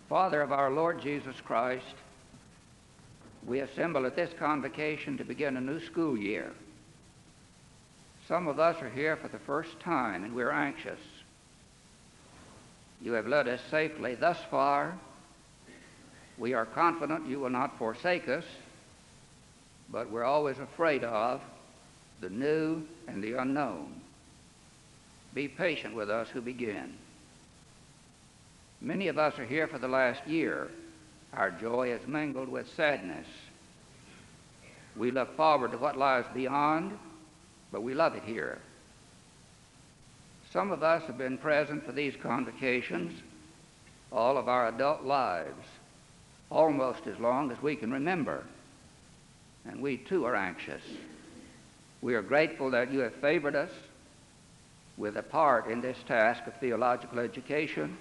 Father of our Lord Jesus Christ, we assemble at this convocation to begin a new school year. Some of us are here for the first time, and we're anxious. You have led us safely thus far. We are confident you will not forsake us, but we're always afraid of the new and the unknown. Be patient with us who begin. Many of us are here for the last year. Our joy is mingled with sadness. We look forward to what lies beyond, but we love it here. Some of us have been present for these convocations all of our adult lives, almost as long as we can remember, and we too are anxious. We are grateful that you have favored us with a part in this task of theological education,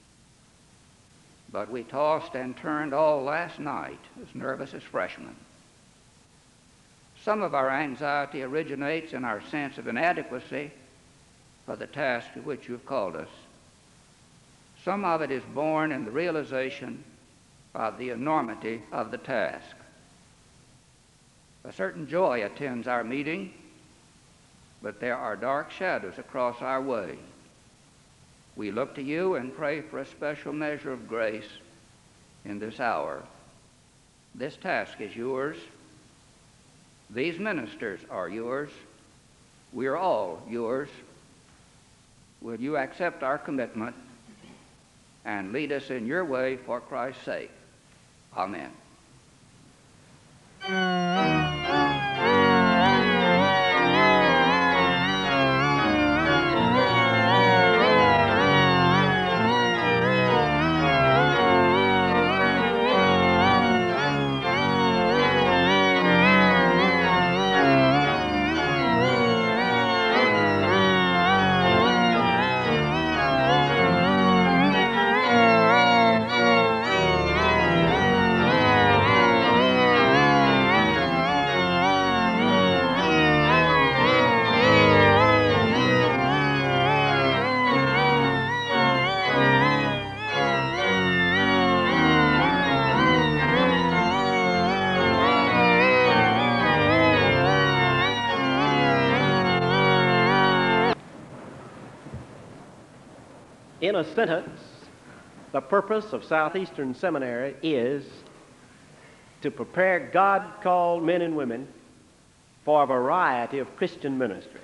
but we tossed and turned all last night as nervous as freshmen. Some of our anxiety originates in our sense of inadequacy for the task to which you have called us. Some of it is born in the realization of the enormity of the task. A certain joy attends our meeting, but there are dark shadows across our way. We look to you and pray for a special measure of grace in this hour. This task is yours. These ministers are yours. We are all yours. Will you accept our commitment and lead us in your way for Christ's sake? Amen. In a sentence, the purpose of Southeastern Seminary is to prepare God-called men and women for a variety of Christian ministries.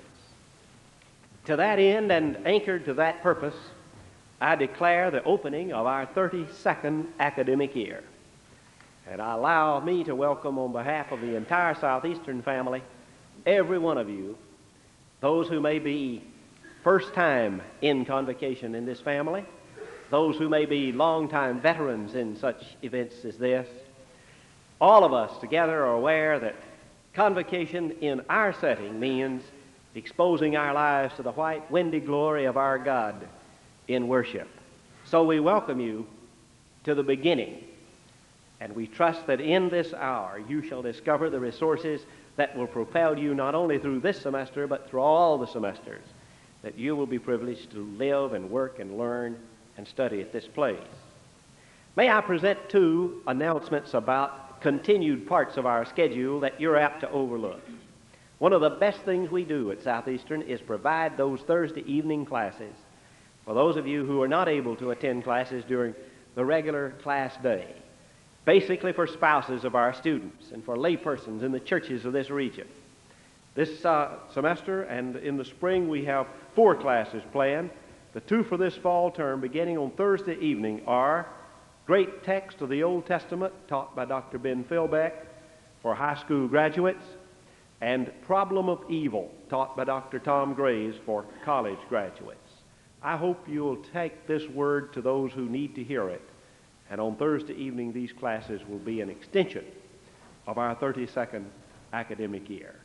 To that end, and anchored to that purpose, I declare the opening of our 32nd academic year. And I allow me to welcome on behalf of the entire Southeastern family, every one of you, those who may be first time in convocation in this family, those who may be long-time veterans in such events as this. All of us together are aware that convocation in our setting means exposing our lives to the white, windy glory of our God in worship. So we welcome you to the beginning, and we trust that in this hour you shall discover the resources that will propel you not only through this semester, but through all the semesters that you will be privileged to live and work and learn and study at this place. May I present two announcements about continued parts of our schedule that you're apt to overlook. One of the best things we do at Southeastern is provide those Thursday evening classes for those of you who are not able to attend classes during the regular class day, basically for spouses of our students and for laypersons in the churches of this region. This semester and in the spring we have 4 classes planned. The 2 for this fall term beginning on Thursday evening are Great Text of the Old Testament taught by Dr. Ben Philbeck for high school graduates, and Problem of Evil taught by Dr. Tom Graves for college graduates. I hope you will take this word to those who need to hear it, and on Thursday evening these classes will be an extension of our 32nd academic year.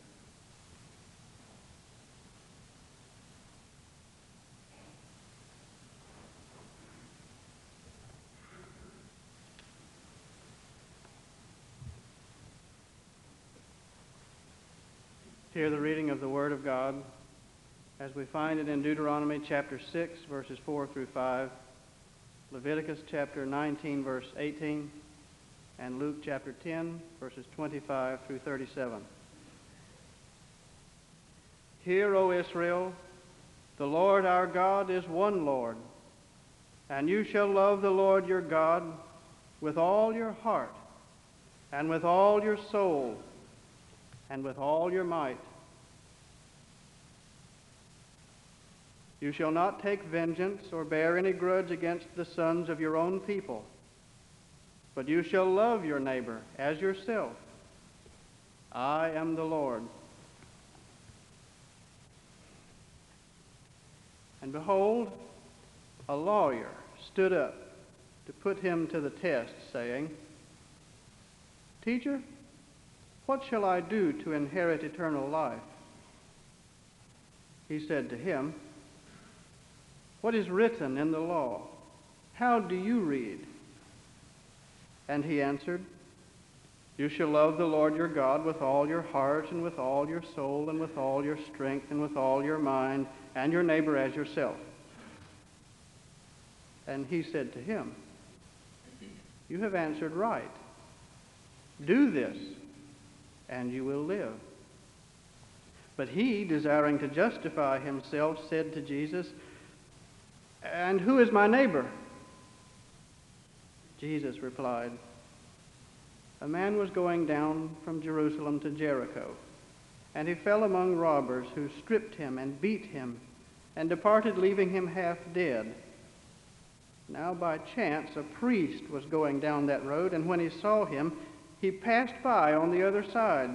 Hear the reading of the Word of God as we find it in Deuteronomy chapter 6, verses 4 through 5. Leviticus chapter 19, verse 18, and Luke chapter 10, verses 25 through 37. Hear, O Israel, the Lord our God is one Lord, and you shall love the Lord your God with all your heart, and with all your soul, and with all your might. You shall not take vengeance or bear any grudge against the sons of your own people, but you shall love your neighbor as yourself. I am the Lord. And behold, a lawyer stood up to put him to the test, saying, Teacher, what shall I do to inherit eternal life? He said to him, What is written in the law? How do you read? And he answered, You shall love the Lord your God with all your heart, and with all your soul, and with all your strength, and with all your mind, and your neighbor as yourself. And he said to him, You have answered right. Do this, and you will live. But he, desiring to justify himself, said to Jesus, And who is my neighbor? Jesus replied, A man was going down from Jerusalem to Jericho, and he fell among robbers who stripped him and beat him and departed, leaving him half dead. Now by chance a priest was going down that road, and when he saw him, he passed by on the other side.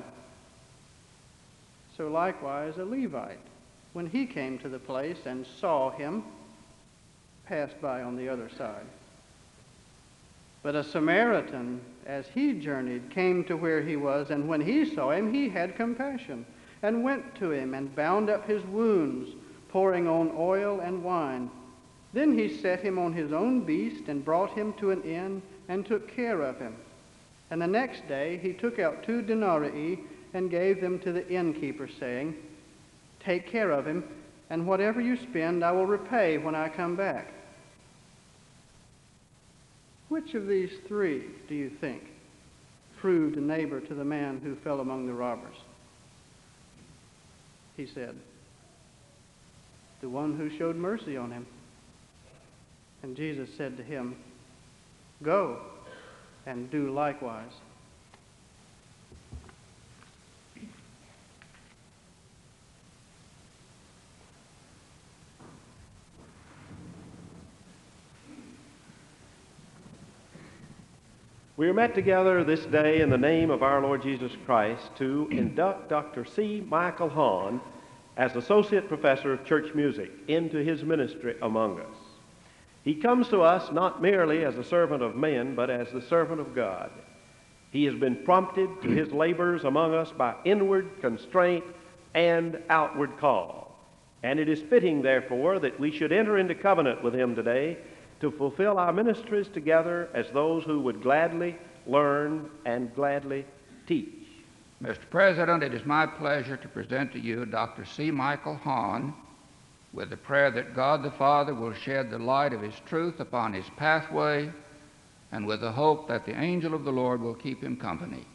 So likewise a Levite, when he came to the place and saw him, passed by on the other side. But a Samaritan, as he journeyed, came to where he was, and when he saw him, he had compassion, and went to him and bound up his wounds, pouring on oil and wine. Then he set him on his own beast and brought him to an inn and took care of him. And the next day he took out 2 denarii and gave them to the innkeeper, saying, Take care of him, and whatever you spend I will repay when I come back. Which of these 3, do you think, proved a neighbor to the man who fell among the robbers? He said, The one who showed mercy on him. And Jesus said to him, Go and do likewise. We are met together this day in the name of our Lord Jesus Christ to induct Dr. C. Michael Hahn as Associate Professor of Church Music into his ministry among us. He comes to us not merely as a servant of men, but as the servant of God. He has been prompted to his labors among us by inward constraint and outward call. And it is fitting, therefore, that we should enter into covenant with him today to fulfill our ministries together as those who would gladly learn and gladly teach. Mr. President, it is my pleasure to present to you Dr. C. Michael Hahn with the prayer that God the Father will shed the light of his truth upon his pathway, and with the hope that the angel of the Lord will keep him company.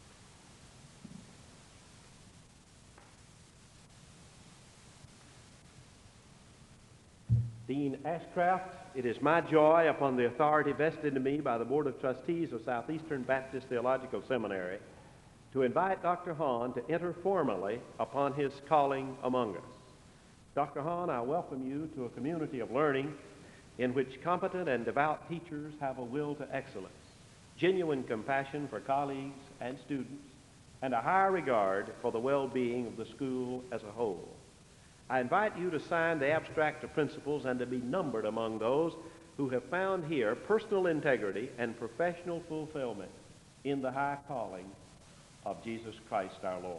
Dean Ashcraft, it is my joy, upon the authority vested in me by the Board of Trustees of Southeastern Baptist Theological Seminary, to invite Dr. Hahn to enter formally upon his calling among us. Dr. Hahn, I welcome you to a community of learning in which competent and devout teachers have a will to excellence, genuine compassion for colleagues and students, and a high regard for the well-being of the school as a whole. I invite you to sign the abstract of principles and to be numbered among those who have found here personal integrity and professional fulfillment in the high calling of Jesus Christ our Lord.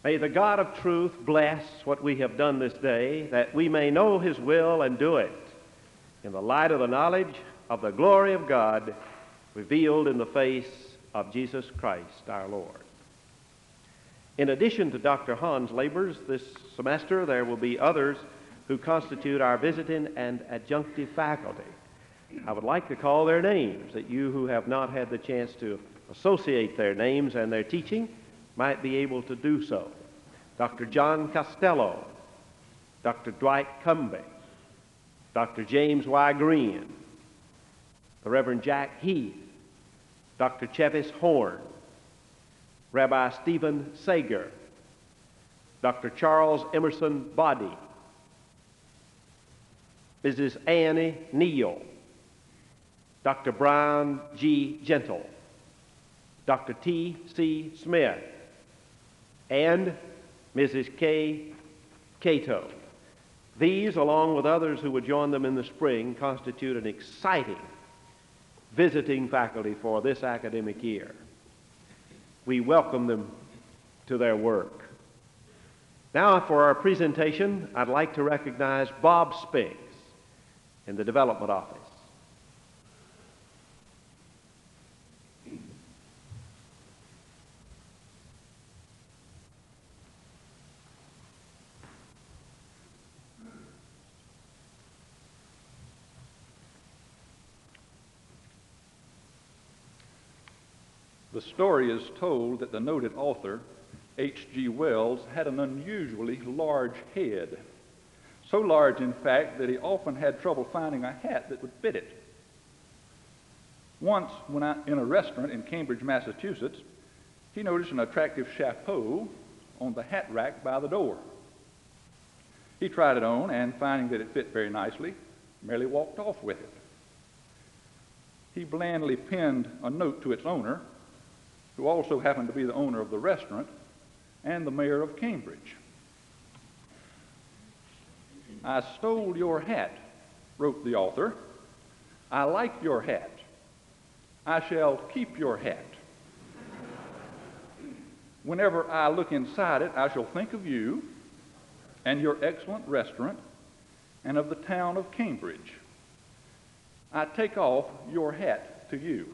May the God of truth bless what we have done this day, that we may know his will and do it in the light of the knowledge of the glory of God revealed in the face of Jesus Christ our Lord. In addition to Dr. Hahn's labors this semester, there will be others who constitute our visiting and adjunctive faculty. I would like to call their names, that you who have not had the chance to associate their names and their teaching might be able to do so. Dr. John Costello, Dr. Dwight Cumbey, Dr. James Y. Green, the Reverend Jack Heath, Dr. Chevis Horn, Rabbi Stephen Sager, Dr. Charles Emerson Body, Mrs. Annie Neal, Dr. Brian G. Gentle, Dr. T.C. Smith, and Mrs. K. Cato. These, along with others who would join them in the spring, constitute an exciting visiting faculty for this academic year. We welcome them to their work. Now, for our presentation, I'd like to recognize Bob Spinks in the Development Office. The story is told that the noted author, H.G. Wells, had an unusually large head. So large, in fact, that he often had trouble finding a hat that would fit it. Once, when in a restaurant in Cambridge, Massachusetts, he noticed an attractive chapeau on the hat rack by the door. He tried it on, and finding that it fit very nicely, merely walked off with it. He blandly penned a note to its owner, who also happened to be the owner of the restaurant and the mayor of Cambridge. "I stole your hat," wrote the author. "I like your hat. I shall keep your hat. Whenever I look inside it, I shall think of you and your excellent restaurant and of the town of Cambridge. I take off your hat to you."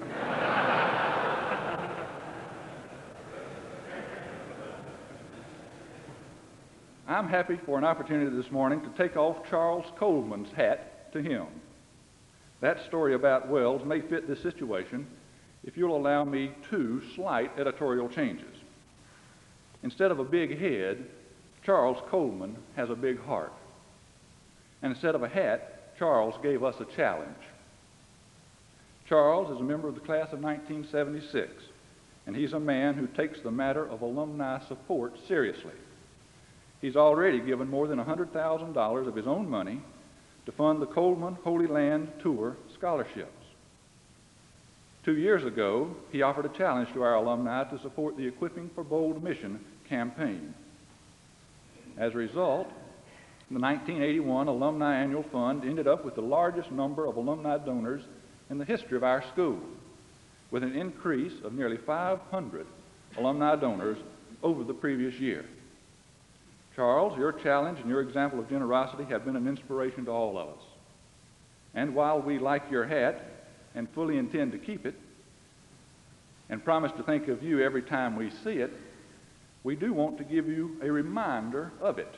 I'm happy for an opportunity this morning to take off Charles Coleman's hat to him. That story about Wells may fit this situation if you'll allow me 2 slight editorial changes. Instead of a big head, Charles Coleman has a big heart. And instead of a hat, Charles gave us a challenge. Charles is a member of the class of 1976, and he's a man who takes the matter of alumni support seriously. He's already given more than $100,000 of his own money to fund the Coleman Holy Land Tour scholarships. 2 years ago, he offered a challenge to our alumni to support the Equipping for Bold Mission campaign. As a result, the 1981 Alumni Annual Fund ended up with the largest number of alumni donors in the history of our school, with an increase of nearly 500 alumni donors over the previous year. Charles, your challenge and your example of generosity have been an inspiration to all of us. And while we like your hat and fully intend to keep it and promise to think of you every time we see it, we do want to give you a reminder of it.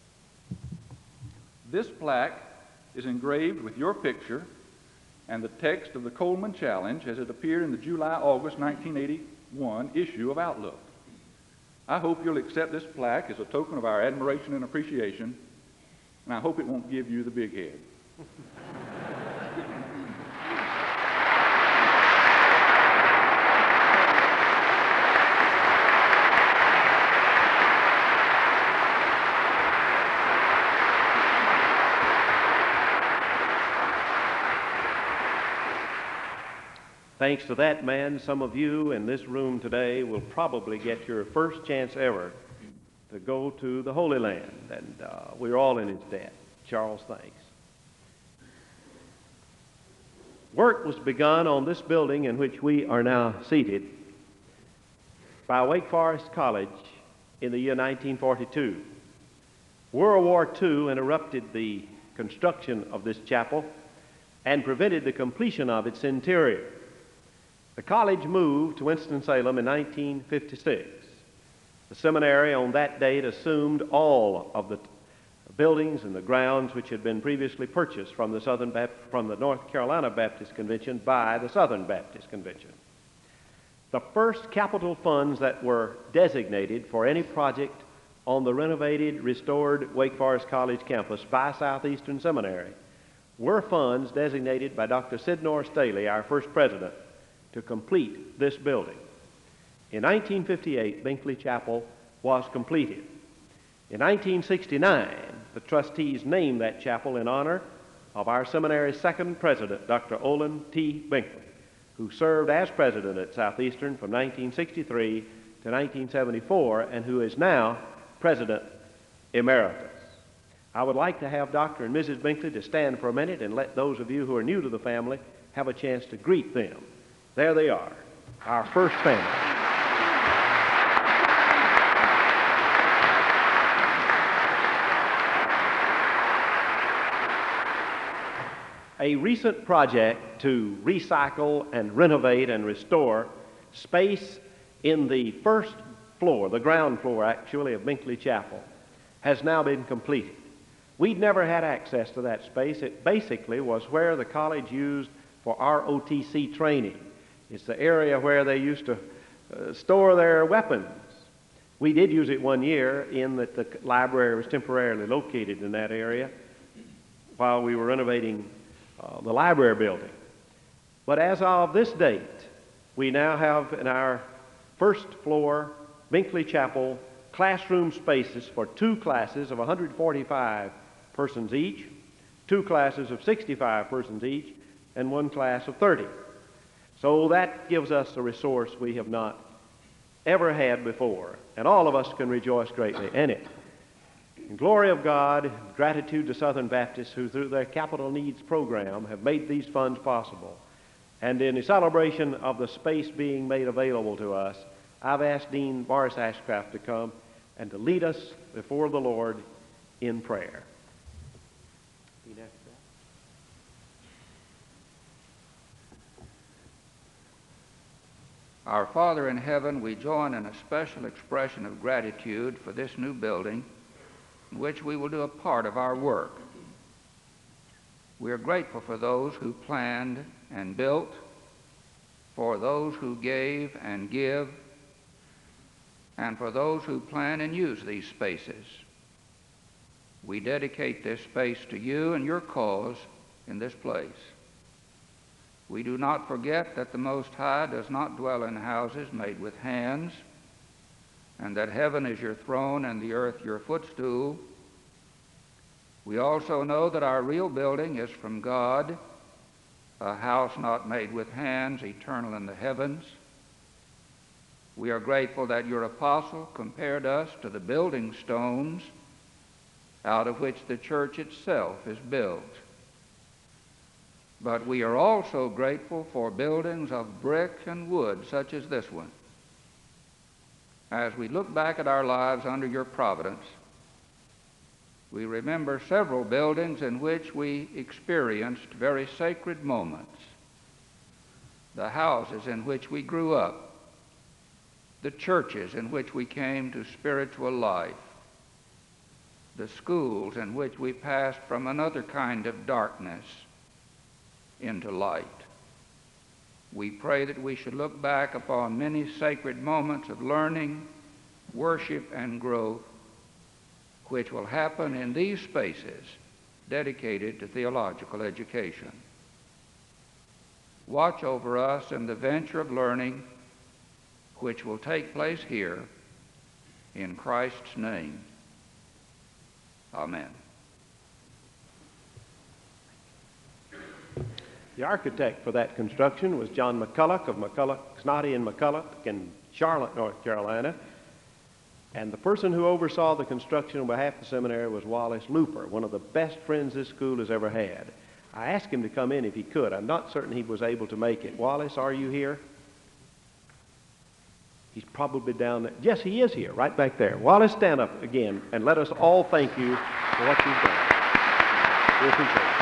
This plaque is engraved with your picture and the text of the Coleman Challenge as it appeared in the July-August 1981 issue of Outlook. I hope you'll accept this plaque as a token of our admiration and appreciation, and I hope it won't give you the big head. Thanks to that man, some of you in this room today will probably get your first chance ever to go to the Holy Land, and we're all in his debt. Charles, thanks. Work was begun on this building in which we are now seated by Wake Forest College in the year 1942. World War II interrupted the construction of this chapel and prevented the completion of its interior. The college moved to Winston-Salem in 1956. The seminary on that date assumed all of the buildings and the grounds which had been previously purchased from the North Carolina Baptist Convention by the Southern Baptist Convention. The first capital funds that were designated for any project on the renovated, restored Wake Forest College campus by Southeastern Seminary were funds designated by Dr. Sydnor Staley, our first president, to complete this building. In 1958, Binkley Chapel was completed. In 1969, the trustees named that chapel in honor of our seminary's second president, Dr. Olin T. Binkley, who served as president at Southeastern from 1963 to 1974 and who is now President Emeritus. I would like to have Dr. and Mrs. Binkley to stand for a minute and let those of you who are new to the family have a chance to greet them. There they are, our first family. A recent project to recycle and renovate and restore space in the first floor, the ground floor actually, of Binkley Chapel, has now been completed. We'd never had access to that space. It basically was where the college used for ROTC training. It's the area where they used to store their weapons. We did use it one year in that the library was temporarily located in that area while we were renovating the library building. But as of this date, we now have in our first floor Binkley Chapel classroom spaces for two classes of 145 persons each, two classes of 65 persons each, and one class of 30. So that gives us a resource we have not ever had before, and all of us can rejoice greatly in it. In glory of God, gratitude to Southern Baptists who through their capital needs program have made these funds possible. And in the celebration of the space being made available to us, I've asked Dean Boris Ashcraft to come and to lead us before the Lord in prayer. Dean Ashcraft. Our Father in heaven, we join in a special expression of gratitude for this new building in which we will do a part of our work. We are grateful for those who planned and built, for those who gave and give, and for those who plan and use these spaces. We dedicate this space to you and your cause in this place. We do not forget that the Most High does not dwell in houses made with hands, and that heaven is your throne and the earth your footstool. We also know that our real building is from God, a house not made with hands, eternal in the heavens. We are grateful that your apostle compared us to the building stones out of which the church itself is built. But we are also grateful for buildings of brick and wood such as this one. As we look back at our lives under your providence, we remember several buildings in which we experienced very sacred moments. The houses in which we grew up, the churches in which we came to spiritual life, the schools in which we passed from another kind of darkness into light. We pray that we should look back upon many sacred moments of learning, worship, and growth, which will happen in these spaces dedicated to theological education. Watch over us in the venture of learning which will take place here in Christ's name. Amen. The architect for that construction was John McCulloch of McCulloch, Snoddy and McCulloch in Charlotte, North Carolina. And the person who oversaw the construction on behalf of the seminary was Wallace Looper, one of the best friends this school has ever had. I asked him to come in if he could. I'm not certain he was able to make it. Wallace, are you here? He's probably down there. Yes, he is here, right back there. Wallace, stand up again and let us all thank you for what you've done. We appreciate it.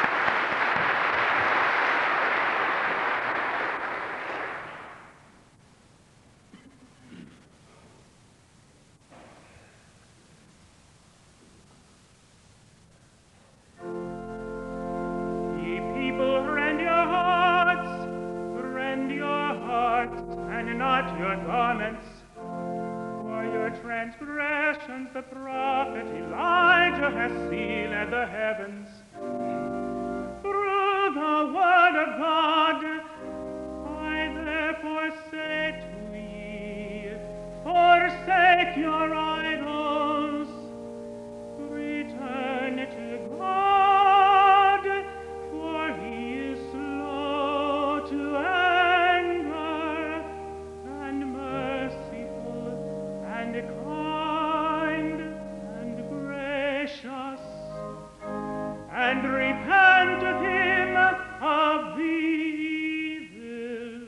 The prophet Elijah has sealed the heavens. Through the word of God, I therefore say to ye, forsake your idols, return to God, for he is slow to anger and merciful and kind and gracious, and repent him of the evil.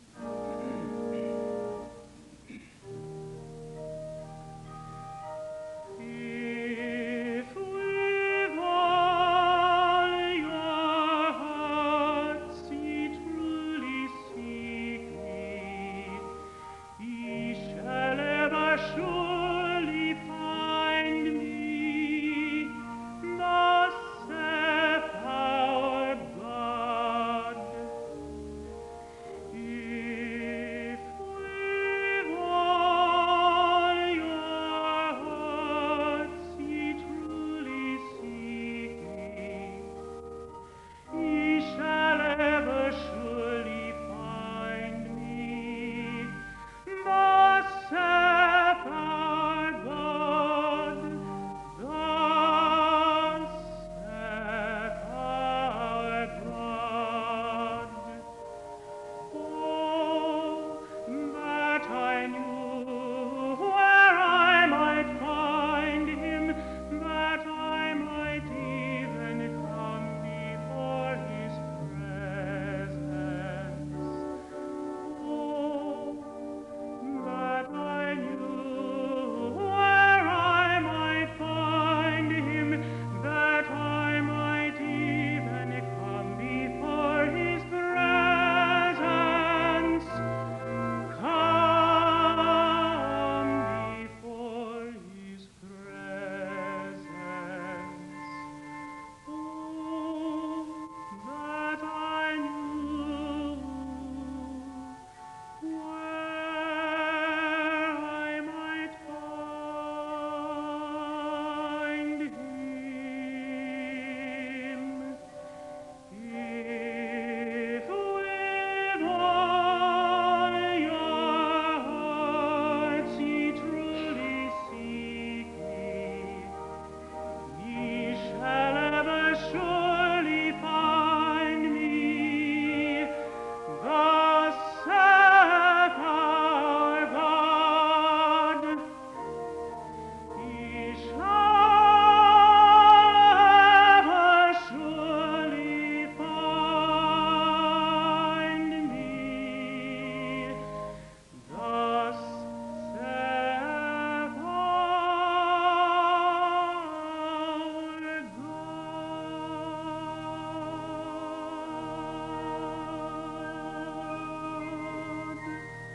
If with all your hearts ye truly seek me, ye shall ever surely find me. Thus saith our God. If with all your hearts ye truly seek me, ye shall ever surely find me. Thus saith our God. Thus saith our God. Oh, that I knew where I might find him, that I might even come before his presence. Oh, that I knew where I might find him, that I might even come before his presence. Come before his presence. Oh, that I knew where I might find him. If with all your hearts ye truly seek me, ye shall ever surely find me. Thus saith our God. Ye shall ever surely find me. Thus saith our God.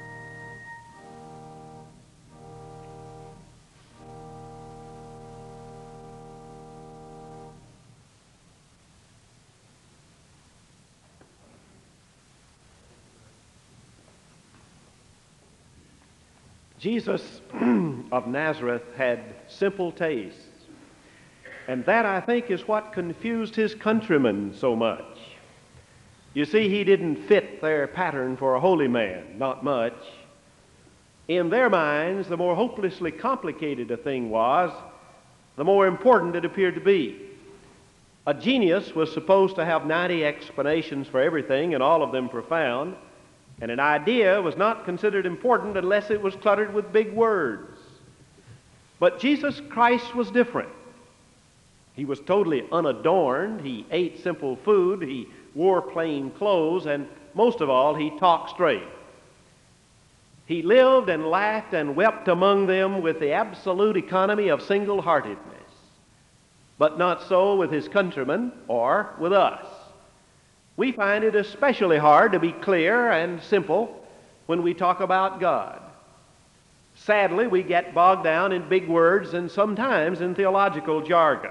Jesus of Nazareth had simple tastes, and that, I think, is what confused his countrymen so much. You see, he didn't fit their pattern for a holy man, not much. In their minds, the more hopelessly complicated a thing was, the more important it appeared to be. A genius was supposed to have 90 explanations for everything, and all of them profound. And an idea was not considered important unless it was cluttered with big words. But Jesus Christ was different. He was totally unadorned. He ate simple food. He wore plain clothes. And most of all, he talked straight. He lived and laughed and wept among them with the absolute economy of single-heartedness. But not so with his countrymen or with us. We find it especially hard to be clear and simple when we talk about God. Sadly, we get bogged down in big words and sometimes in theological jargon.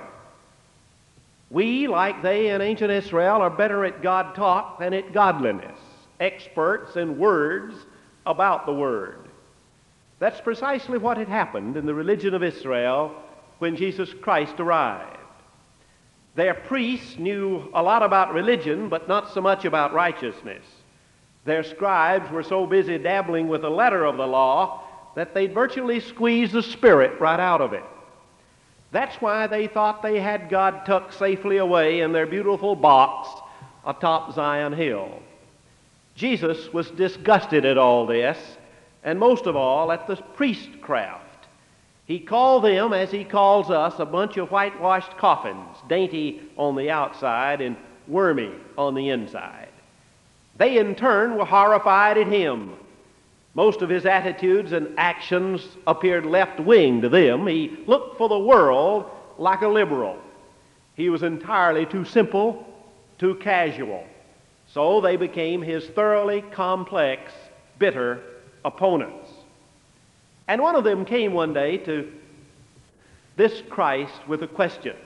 We, like they in ancient Israel, are better at God talk than at godliness, experts in words about the Word. That's precisely what had happened in the religion of Israel when Jesus Christ arrived. Their priests knew a lot about religion, but not so much about righteousness. Their scribes were so busy dabbling with the letter of the law that they'd virtually squeeze the spirit right out of it. That's why they thought they had God tucked safely away in their beautiful box atop Zion Hill. Jesus was disgusted at all this, and most of all at the priestcraft. He called them, as he calls us, a bunch of whitewashed coffins, dainty on the outside and wormy on the inside. They in turn were horrified at him. Most of his attitudes and actions appeared left-wing to them. He looked for the world like a liberal. He was entirely too simple, too casual. So they became his thoroughly complex, bitter opponents. And one of them came one day to this Christ with a question.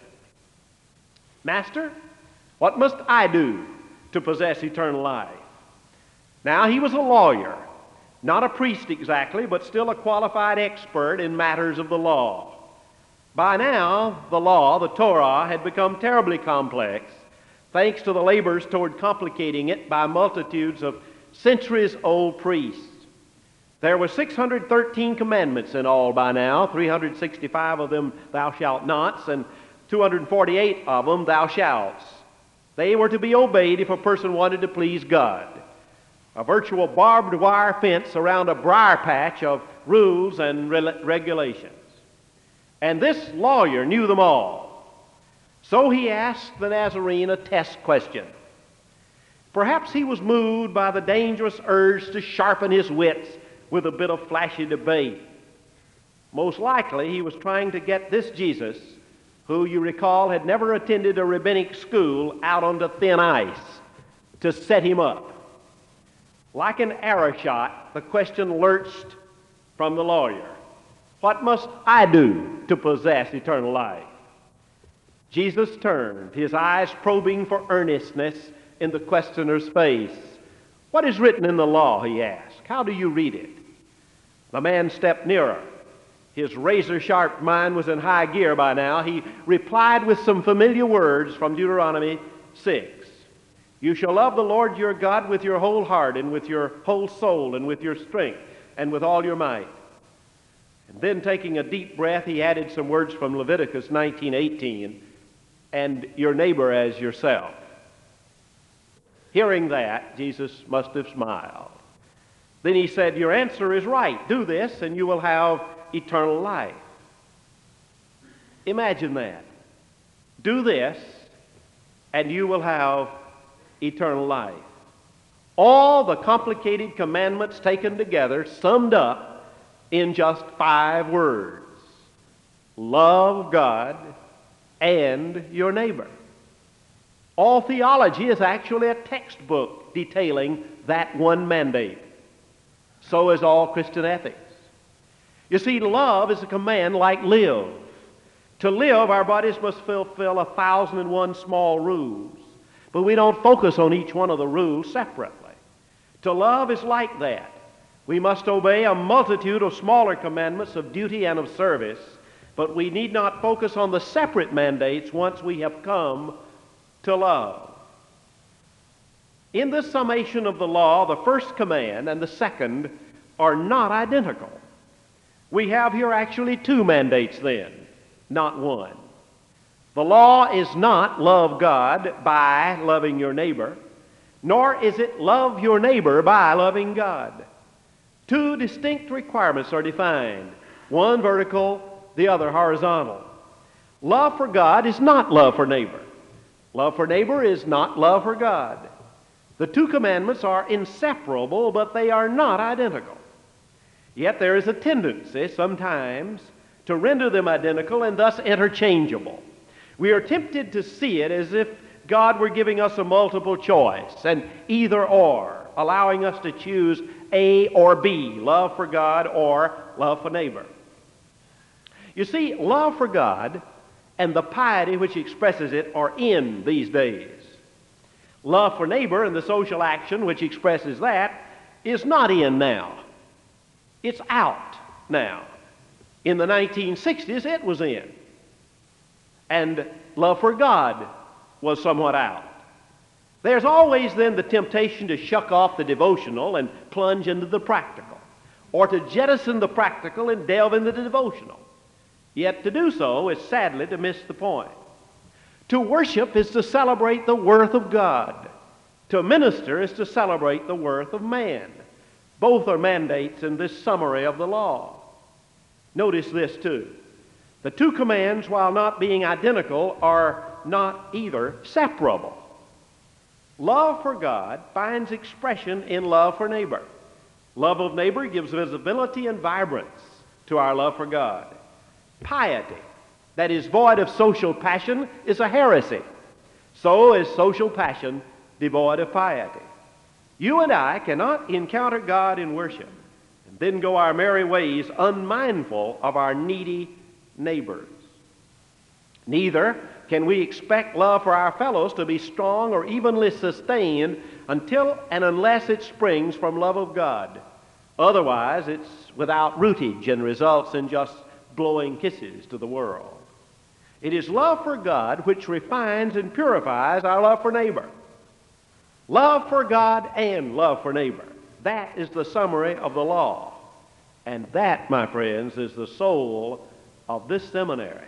Master, what must I do to possess eternal life? Now, he was a lawyer, not a priest exactly, but still a qualified expert in matters of the law. By now, the law, the Torah, had become terribly complex, thanks to the labors toward complicating it by multitudes of centuries-old priests. There were 613 commandments in all by now, 365 of them thou shalt nots, and 248 of them thou shalts. They were to be obeyed if a person wanted to please God. A virtual barbed wire fence around a briar patch of rules and regulations. And this lawyer knew them all. So he asked the Nazarene a test question. Perhaps he was moved by the dangerous urge to sharpen his wits with a bit of flashy debate. Most likely he was trying to get this Jesus, who you recall had never attended a rabbinic school, out onto thin ice to set him up. Like an arrow shot, the question lurched from the lawyer. What must I do to possess eternal life? Jesus turned, his eyes probing for earnestness in the questioner's face. What is written in the law, he asked. How do you read it? The man stepped nearer. His razor-sharp mind was in high gear by now. He replied with some familiar words from Deuteronomy 6. You shall love the Lord your God with your whole heart and with your whole soul and with your strength and with all your might. And then taking a deep breath, he added some words from Leviticus 19:18, and your neighbor as yourself. Hearing that, Jesus must have smiled. Then he said, your answer is right. Do this and you will have eternal life. Imagine that. Do this and you will have eternal life. All the complicated commandments taken together, summed up in just 5 words. Love God and your neighbor. All theology is actually a textbook detailing that one mandate. So is all Christian ethics. You see, love is a command like live. To live, our bodies must fulfill 1,001 small rules, but we don't focus on each one of the rules separately. To love is like that. We must obey a multitude of smaller commandments of duty and of service, but we need not focus on the separate mandates once we have come to love. In this summation of the law, the first command and the second are not identical. We have here actually 2 mandates then, not one. The law is not love God by loving your neighbor, nor is it love your neighbor by loving God. 2 distinct requirements are defined, one vertical, the other horizontal. Love for God is not love for neighbor. Love for neighbor is not love for God. The 2 commandments are inseparable, but they are not identical. Yet there is a tendency sometimes to render them identical and thus interchangeable. We are tempted to see it as if God were giving us a multiple choice, an either or, allowing us to choose A or B, love for God or love for neighbor. You see, love for God and the piety which expresses it are in these days. Love for neighbor and the social action which expresses that is not in now. It's out now. In the 1960s, it was in. And love for God was somewhat out. There's always then the temptation to shuck off the devotional and plunge into the practical, or to jettison the practical and delve into the devotional. Yet to do so is sadly to miss the point. To worship is to celebrate the worth of God. To minister is to celebrate the worth of man. Both are mandates in this summary of the law. Notice this too. The two commands, while not being identical, are not either separable. Love for God finds expression in love for neighbor. Love of neighbor gives visibility and vibrance to our love for God. Piety that is void of social passion is a heresy. So is social passion devoid of piety. You and I cannot encounter God in worship and then go our merry ways unmindful of our needy neighbors. Neither can we expect love for our fellows to be strong or evenly sustained until and unless it springs from love of God. Otherwise, it's without rootage and results in just blowing kisses to the world. It is love for God which refines and purifies our love for neighbor. Love for God and love for neighbor. That is the summary of the law. And that, my friends, is the soul of this seminary.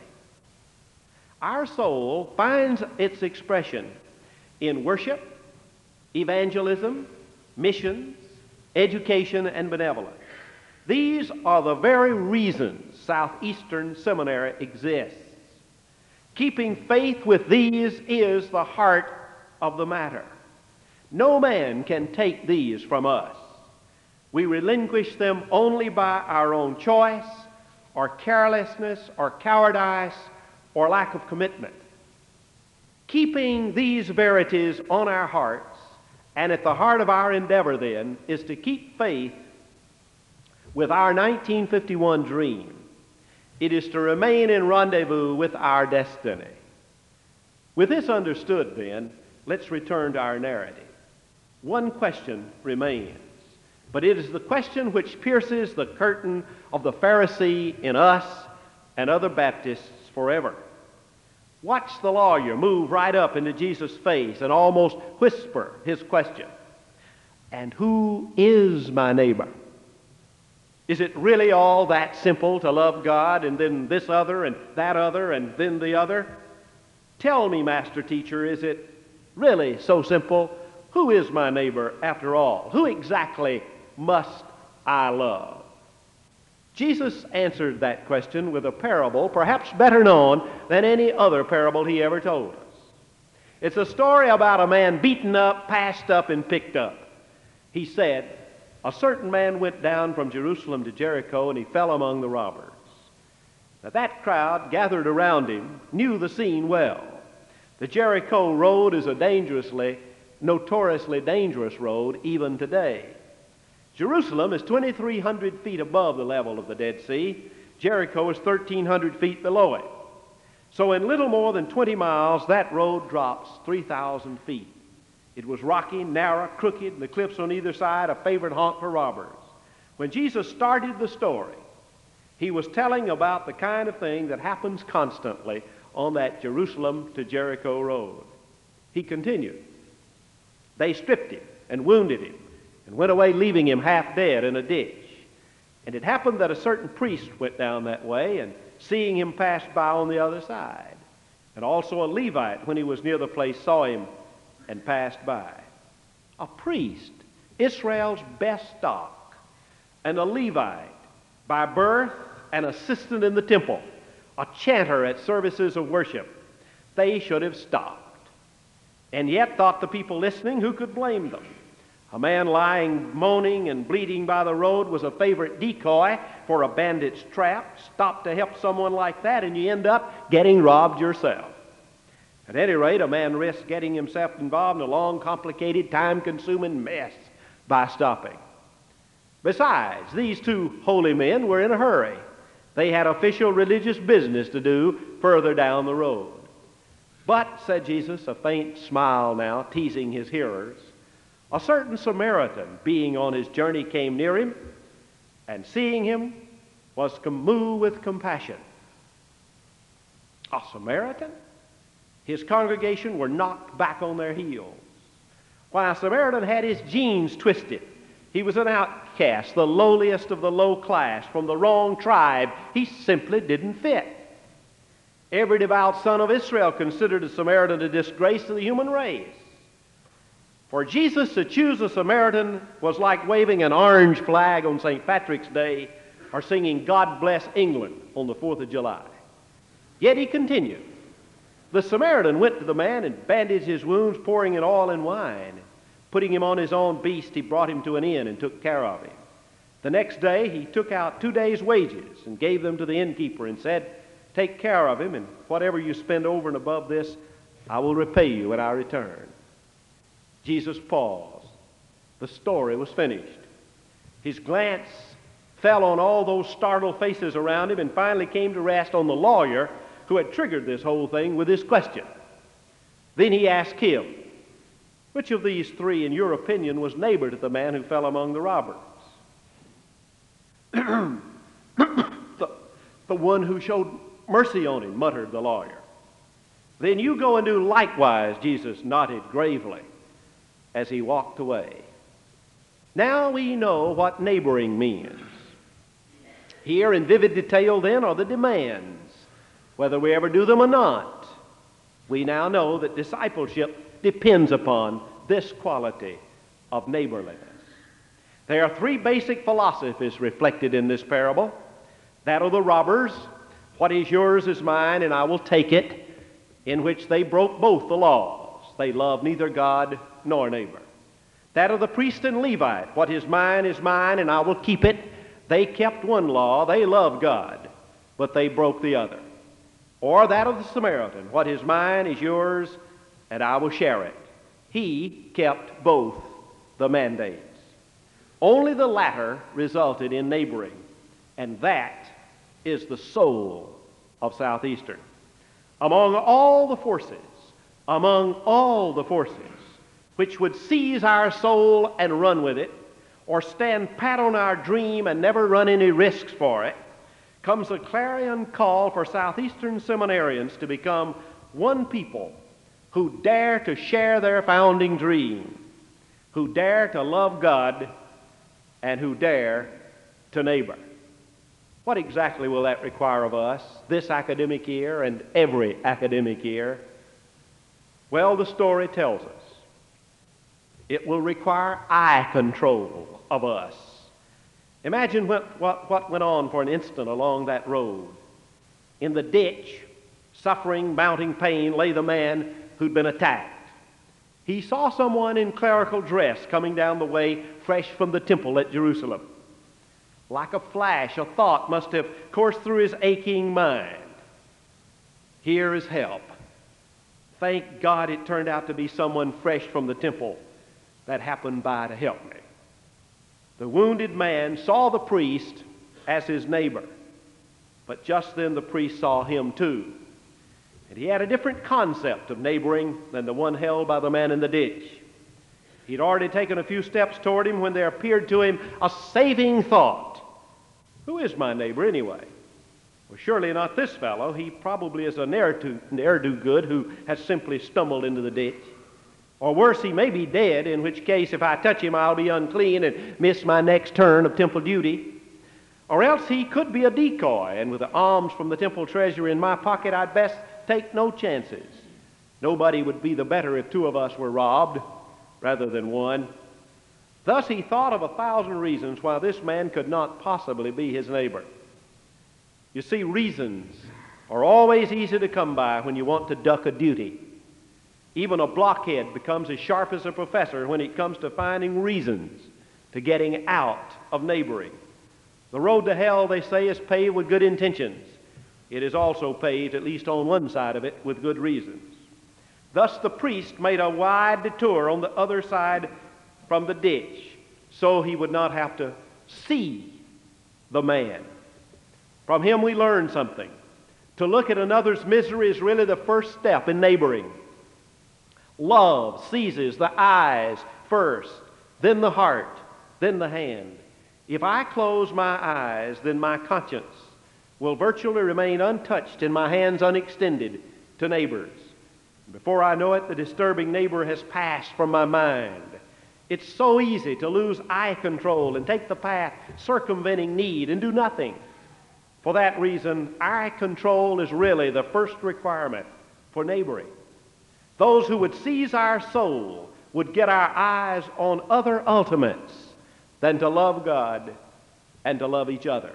Our soul finds its expression in worship, evangelism, missions, education, and benevolence. These are the very reasons Southeastern Seminary exists. Keeping faith with these is the heart of the matter. No man can take these from us. We relinquish them only by our own choice, or carelessness, or cowardice, or lack of commitment. Keeping these verities on our hearts, and at the heart of our endeavor then, is to keep faith with our 1951 dream. It is to remain in rendezvous with our destiny. With this understood then, let's return to our narrative. One question remains, but it is the question which pierces the curtain of the Pharisee in us and other Baptists forever. Watch the lawyer move right up into Jesus' face and almost whisper his question. And who is my neighbor? Is it really all that simple to love God and then this other and that other and then the other? Tell me, Master Teacher, is it really so simple? Who is my neighbor after all? Who exactly must I love? Jesus answered that question with a parable perhaps better known than any other parable he ever told us. It's a story about a man beaten up, passed up, and picked up. He said, a certain man went down from Jerusalem to Jericho, and he fell among the robbers. Now that crowd gathered around him knew the scene well. The Jericho road is a notoriously dangerous road even today. Jerusalem is 2,300 feet above the level of the Dead Sea. Jericho is 1,300 feet below it. So in little more than 20 miles, that road drops 3,000 feet. It was rocky, narrow, crooked, and the cliffs on either side a favorite haunt for robbers. When Jesus started the story, he was telling about the kind of thing that happens constantly on that Jerusalem to Jericho road. He continued, they stripped him and wounded him and went away leaving him half dead in a ditch. And it happened that a certain priest went down that way and seeing him pass by on the other side. And also a Levite, when he was near the place, saw him and passed by. A priest, Israel's best stock, and a Levite, by birth an assistant in the temple, a chanter at services of worship. They should have stopped. And yet, thought the people listening, who could blame them? A man lying, moaning, and bleeding by the road was a favorite decoy for a bandit's trap. Stop to help someone like that, and you end up getting robbed yourself. At any rate, a man risks getting himself involved in a long, complicated, time-consuming mess by stopping. Besides, these two holy men were in a hurry. They had official religious business to do further down the road. But, said Jesus, a faint smile now teasing his hearers, a certain Samaritan, being on his journey, came near him, and seeing him, was moved with compassion. A Samaritan? His congregation were knocked back on their heels. Why, a Samaritan had his jeans twisted. He was an outcast, the lowliest of the low class, from the wrong tribe. He simply didn't fit. Every devout son of Israel considered a Samaritan a disgrace to the human race. For Jesus to choose a Samaritan was like waving an orange flag on St. Patrick's Day or singing God Bless England on the 4th of July. Yet he continued. The Samaritan went to the man and bandaged his wounds, pouring in oil and wine. Putting him on his own beast, he brought him to an inn and took care of him. The next day he took out 2 days' wages and gave them to the innkeeper and said, take care of him, and whatever you spend over and above this, I will repay you when I return. Jesus paused. The story was finished. His glance fell on all those startled faces around him and finally came to rest on the lawyer who had triggered this whole thing with this question. Then he asked him, which of these three, in your opinion, was neighbor to the man who fell among the robbers? The one who showed mercy on him, muttered the lawyer. Then you go and do likewise, Jesus nodded gravely as he walked away. Now we know what neighboring means. Here in vivid detail then are the demands, whether we ever do them or not. We now know that discipleship depends upon this quality of neighborliness. There are three basic philosophies reflected in this parable. That of the robbers, what is yours is mine, and I will take it, in which they broke both the laws. They loved neither God nor neighbor. That of the priest and Levite, what is mine, and I will keep it. They kept one law, they loved God, but they broke the other. Or that of the Samaritan, what is mine is yours, and I will share it. He kept both the mandates. Only the latter resulted in neighboring, and that is the soul of Southeastern. Among all the forces which would seize our soul and run with it, or stand pat on our dream and never run any risks for it, comes a clarion call for Southeastern seminarians to become one people who dare to share their founding dream, who dare to love God, and who dare to neighbor. What exactly will that require of us this academic year and every academic year? Well, the story tells us. It will require eye control of us. Imagine what went on for an instant along that road. In the ditch, suffering mounting pain, lay the man who'd been attacked. He saw someone in clerical dress coming down the way, fresh from the temple at Jerusalem. Like a flash, a thought must have coursed through his aching mind. Here is help. Thank God it turned out to be someone fresh from the temple that happened by to help me. The wounded man saw the priest as his neighbor, but just then the priest saw him too. And he had a different concept of neighboring than the one held by the man in the ditch. He'd already taken a few steps toward him when there appeared to him a saving thought. Who is my neighbor anyway? Well, surely not this fellow. He probably is a ne'er-do-good who has simply stumbled into the ditch. Or worse, he may be dead, in which case if I touch him I'll be unclean and miss my next turn of temple duty. Or else he could be a decoy, and with the alms from the temple treasury in my pocket, I'd best take no chances. Nobody would be the better if two of us were robbed rather than one. Thus he thought of 1,000 reasons why this man could not possibly be his neighbor. You see, reasons are always easy to come by when you want to duck a duty. Even a blockhead becomes as sharp as a professor when it comes to finding reasons to getting out of neighboring. The road to hell, they say, is paved with good intentions. It is also paved, at least on one side of it, with good reasons. Thus the priest made a wide detour on the other side from the ditch, so he would not have to see the man. From him we learn something. To look at another's misery is really the first step in neighboring. Love seizes the eyes first, then the heart, then the hand. If I close my eyes, then my conscience will virtually remain untouched and my hands unextended to neighbors. Before I know it, the disturbing neighbor has passed from my mind. It's so easy to lose eye control and take the path circumventing need and do nothing. For that reason, eye control is really the first requirement for neighboring. Those who would seize our soul would get our eyes on other ultimates than to love God and to love each other.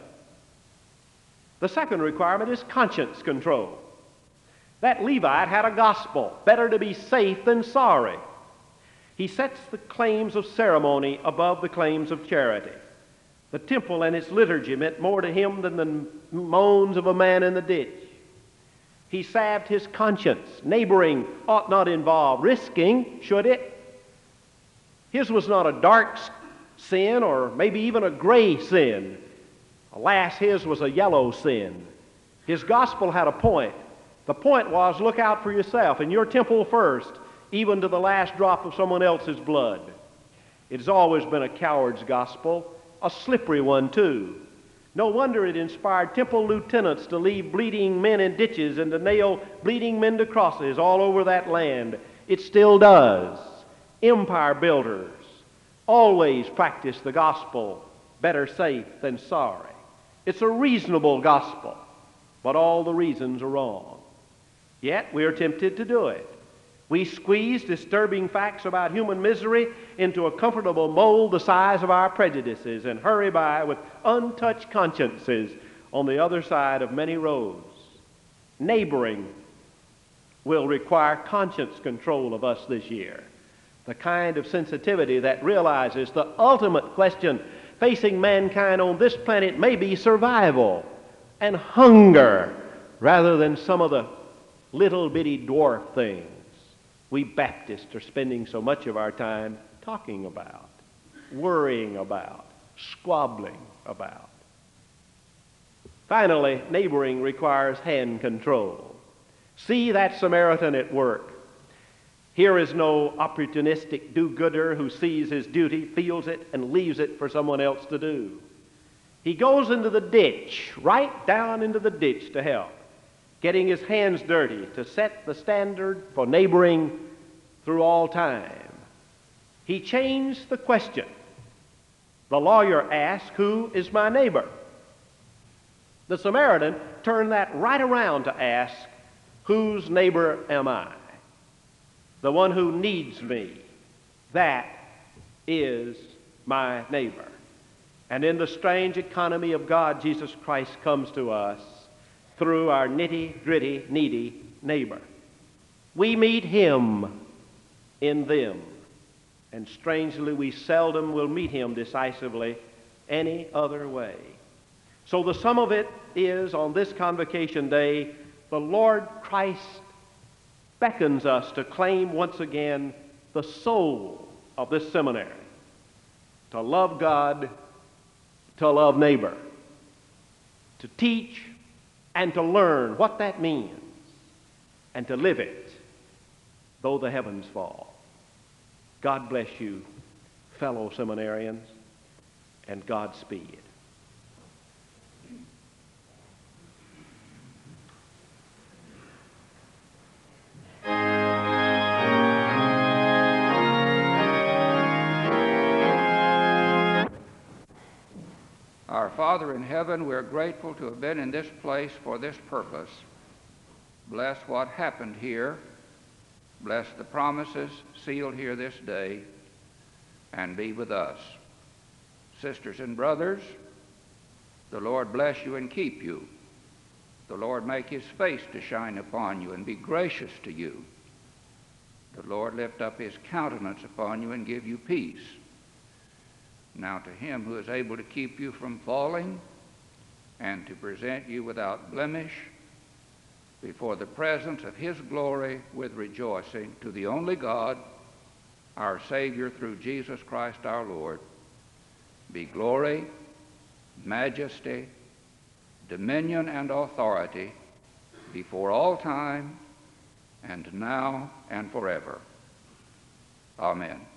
The second requirement is conscience control. That Levite had a gospel, better to be safe than sorry. He sets the claims of ceremony above the claims of charity. The temple and its liturgy meant more to him than the moans of a man in the ditch. He salved his conscience. Neighboring ought not involve risking, should it? His was not a dark sin or maybe even a gray sin. Alas, his was a yellow sin. His gospel had a point. The point was, look out for yourself and your temple first, even to the last drop of someone else's blood. It has always been a coward's gospel, a slippery one too. No wonder it inspired temple lieutenants to leave bleeding men in ditches and to nail bleeding men to crosses all over that land. It still does. Empire builders always practice the gospel, better safe than sorry. It's a reasonable gospel, but all the reasons are wrong. Yet we are tempted to do it. We squeeze disturbing facts about human misery into a comfortable mold the size of our prejudices and hurry by with untouched consciences on the other side of many roads. Neighboring will require conscience control of us this year, the kind of sensitivity that realizes the ultimate question facing mankind on this planet may be survival and hunger rather than some of the little bitty dwarf things we Baptists are spending so much of our time talking about, worrying about, squabbling about. Finally, neighboring requires hand control. See that Samaritan at work. Here is no opportunistic do-gooder who sees his duty, feels it, and leaves it for someone else to do. He goes into the ditch, right down into the ditch to help, getting his hands dirty to set the standard for neighboring through all time. He changed the question. The lawyer asked, "Who is my neighbor?" The Samaritan turned that right around to ask, "Whose neighbor am I?" The one who needs me. That is my neighbor. And in the strange economy of God, Jesus Christ comes to us through our nitty-gritty, needy neighbor. We meet him in them. And strangely, we seldom will meet him decisively any other way. So the sum of it is, on this Convocation Day, the Lord Christ beckons us to claim once again the soul of this seminary, to love God, to love neighbor, to teach and to learn what that means, and to live it, though the heavens fall. God bless you, fellow seminarians, and Godspeed. Our Father in heaven, we're grateful to have been in this place for this purpose. Bless what happened here. Bless the promises sealed here this day, and be with us. Sisters and brothers, the Lord bless you and keep you. The Lord make his face to shine upon you and be gracious to you. The Lord lift up his countenance upon you and give you peace. Now to him who is able to keep you from falling and to present you without blemish before the presence of his glory with rejoicing, to the only God, our Savior, through Jesus Christ our Lord, be glory, majesty, dominion, and authority before all time, and now and forever. Amen.